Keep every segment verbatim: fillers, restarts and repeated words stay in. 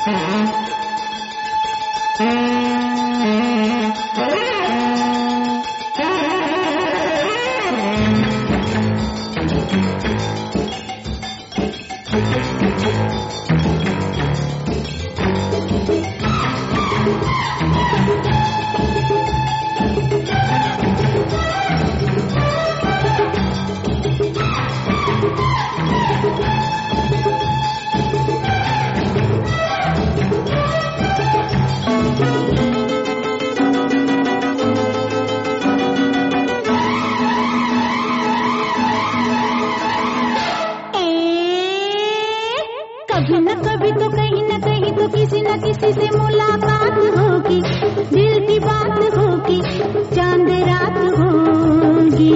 कभी न कभी तो कहीं न कहीं तो किसी न किसी से मुलाकात होगी, दिल की बात होगी, चांद रात होगी।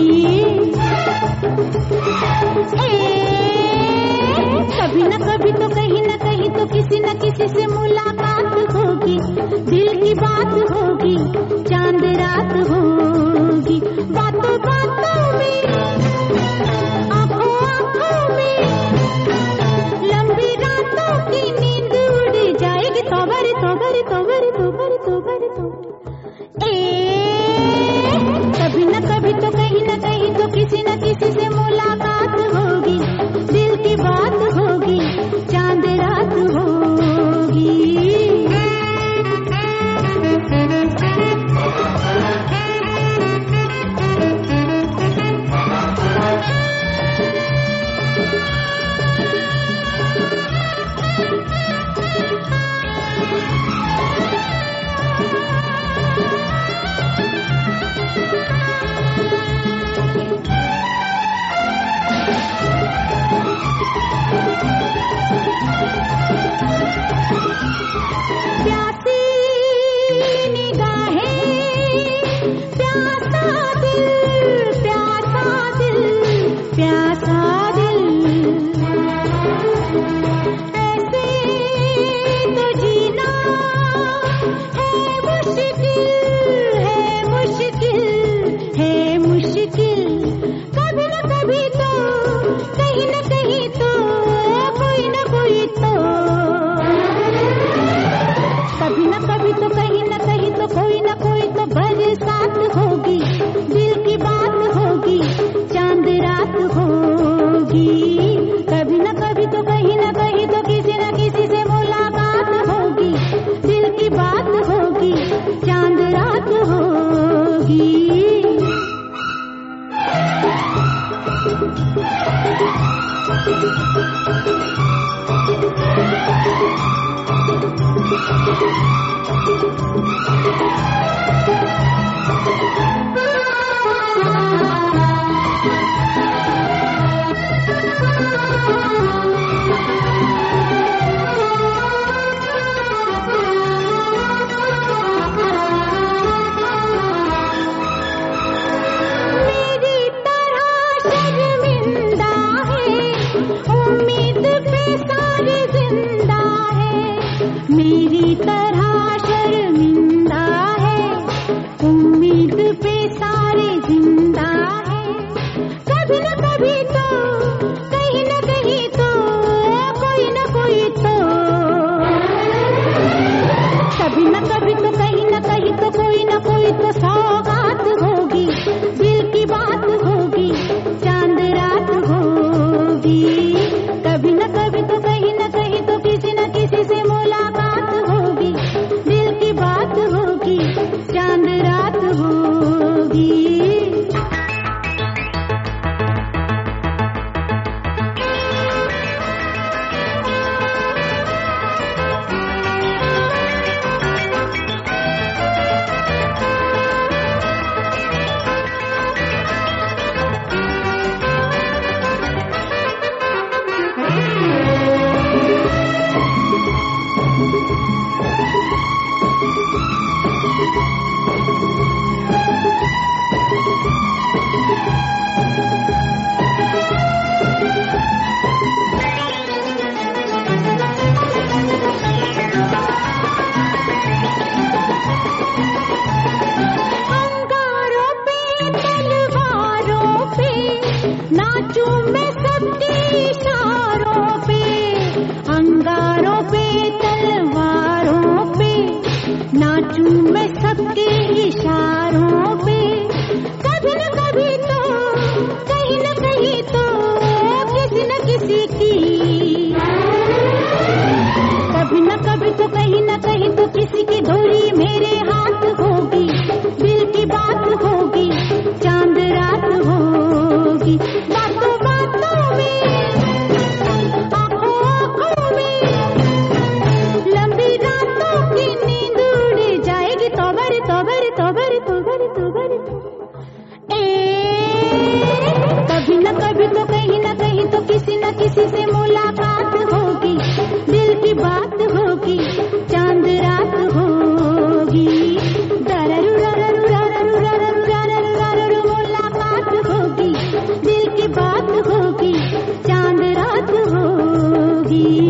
ए, कभी न कभी तो कहीं न कहीं तो किसी न किसी से मुलाकात होगी, दिल की बात होगी, चांद रात होगी। बातों बातों में, आंखों आंखों में, लंबी रातों की नींद उड़ जाएगी। तोबर तोबर तोबर तोबर तोबर तो ए, कभी न कभी तो कहीं न कहीं तो किसी न किसी से मुलाकात होगी, दिल की बात होगी, चांद रात होगी। प्यासी निगाहें, प्यासा दिल, प्यासा दिल, प्यासा दिल, ऐसे तो जीना है मुश्किल, है मुश्किल, है मुश्किल। कभी न कभी तो कहीं न कहीं तो कोई न कोई तो, कभी न कभी तो कहीं न कहीं तो कोई न कोई तो बरसात होगी, दिल की बात होगी, चांद रात होगी। कभी न कभी तो कहीं न कहीं तो किसी न किसी से मुलाकात होगी, दिल की बात होगी, चांद रात होगी। मेरी तरह शर्मिंदा है, उम्मीद पे सारे जिंदा है, मेरी तरह रात होगी।